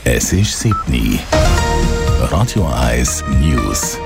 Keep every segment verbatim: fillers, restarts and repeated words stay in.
Es ist sieben Uhr. Radio eins News.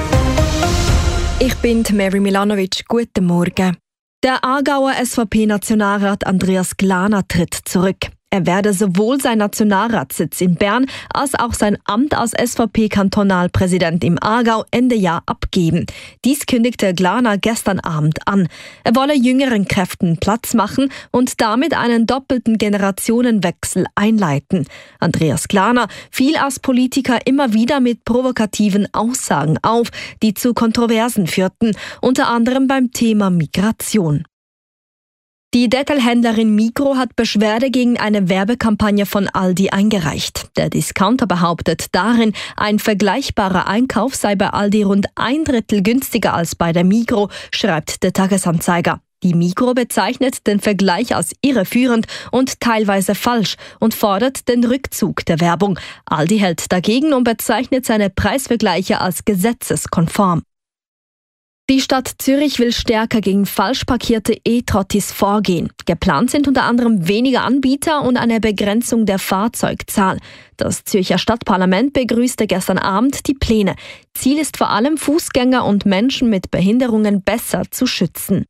Ich bin Mary Milanovic. Guten Morgen. Der Aargauer S V P-Nationalrat Andreas Glaner tritt zurück. Er werde sowohl seinen Nationalratssitz in Bern als auch sein Amt als S V P-Kantonalpräsident im Aargau Ende Jahr abgeben. Dies kündigte Glaner gestern Abend an. Er wolle jüngeren Kräften Platz machen und damit einen doppelten Generationenwechsel einleiten. Andreas Glaner fiel als Politiker immer wieder mit provokativen Aussagen auf, die zu Kontroversen führten, unter anderem beim Thema Migration. Die Detailhändlerin Migros hat Beschwerde gegen eine Werbekampagne von Aldi eingereicht. Der Discounter behauptet darin, ein vergleichbarer Einkauf sei bei Aldi rund ein Drittel günstiger als bei der Migros, schreibt der Tagesanzeiger. Die Migros bezeichnet den Vergleich als irreführend und teilweise falsch und fordert den Rückzug der Werbung. Aldi hält dagegen und bezeichnet seine Preisvergleiche als gesetzeskonform. Die Stadt Zürich will stärker gegen falsch parkierte E-Trottis vorgehen. Geplant sind unter anderem weniger Anbieter und eine Begrenzung der Fahrzeugzahl. Das Zürcher Stadtparlament begrüßte gestern Abend die Pläne. Ziel ist vor allem, Fußgänger und Menschen mit Behinderungen besser zu schützen.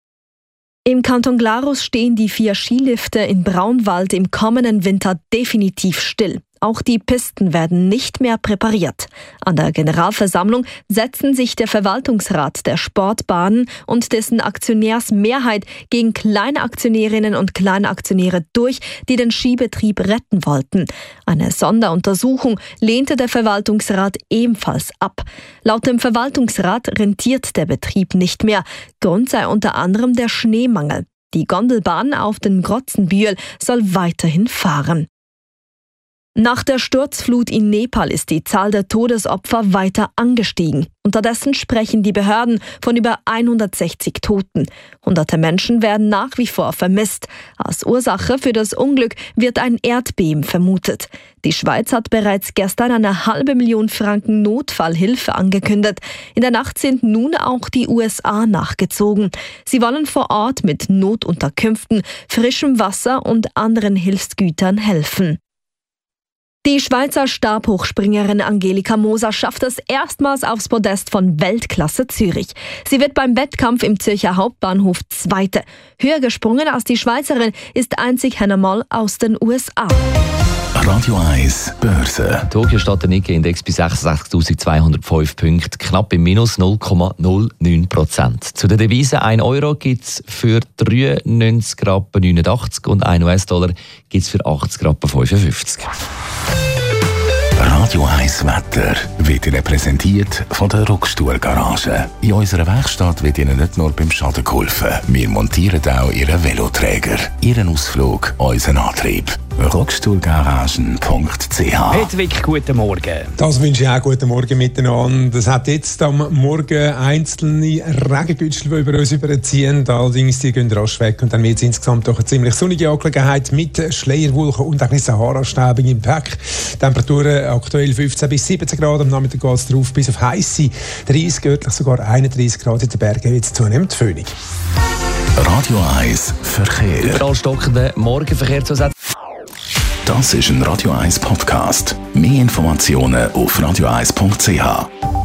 Im Kanton Glarus stehen die vier Skilifte in Braunwald im kommenden Winter definitiv still. Auch die Pisten werden nicht mehr präpariert. An der Generalversammlung setzen sich der Verwaltungsrat der Sportbahnen und dessen Aktionärsmehrheit gegen kleine Aktionärinnen und Kleinaktionäre durch, die den Skibetrieb retten wollten. Eine Sonderuntersuchung lehnte der Verwaltungsrat ebenfalls ab. Laut dem Verwaltungsrat rentiert der Betrieb nicht mehr. Grund sei unter anderem der Schneemangel. Die Gondelbahn auf den Grotzenbühl soll weiterhin fahren. Nach der Sturzflut in Nepal ist die Zahl der Todesopfer weiter angestiegen. Unterdessen sprechen die Behörden von über hundertsechzig Toten. Hunderte Menschen werden nach wie vor vermisst. Als Ursache für das Unglück wird ein Erdbeben vermutet. Die Schweiz hat bereits gestern eine halbe Million Franken Notfallhilfe angekündigt. In der Nacht sind nun auch die U S A nachgezogen. Sie wollen vor Ort mit Notunterkünften, frischem Wasser und anderen Hilfsgütern helfen. Die Schweizer Stabhochspringerin Angelika Moser schafft es erstmals aufs Podest von Weltklasse Zürich. Sie wird beim Wettkampf im Zürcher Hauptbahnhof Zweite. Höher gesprungen als die Schweizerin ist einzig Hannah Moll aus den U S A. Radio eins Börse. Tokio steht der Nikkei-Index bei sechsundsechzigtausendzweihundertfünf Punkten, knapp im Minus null Komma null neun Prozent. Zu der Devise ein Euro gibt es für dreiundneunzig Komma neunundachtzig und ein U S-Dollar gibt es für achtzig Komma fünfundfünfzig. Radio eins Wetter wird Ihnen präsentiert von der Rockstuhl-Garage. In unserer Werkstatt wird Ihnen nicht nur beim Schaden geholfen. Wir montieren auch Ihren Veloträger, Ihren Ausflug, unseren Antrieb. rockstuhlgaragen punkt c h. Hedwig, guten Morgen. Das wünsche ich auch. Guten Morgen miteinander. Es hat jetzt am Morgen einzelne Regengütschel, die über uns überziehen. Allerdings die gehen rasch weg und dann wird es insgesamt doch eine ziemlich sonnige Angelegenheit mit Schleierwolken und ein bisschen Sahara-Staubung im Pack. Temperaturen aktuell fünfzehn bis siebzehn Grad. Am Nachmittag geht es drauf bis auf heisse dreißig, örtlich sogar einunddreißig Grad. In den Bergen wird es zunehmend föhnig. Radio eins Verkehr. Überall stockender Morgenverkehr zusätzlich. Das ist ein Radio eins Podcast. Mehr Informationen auf radio eins punkt c h.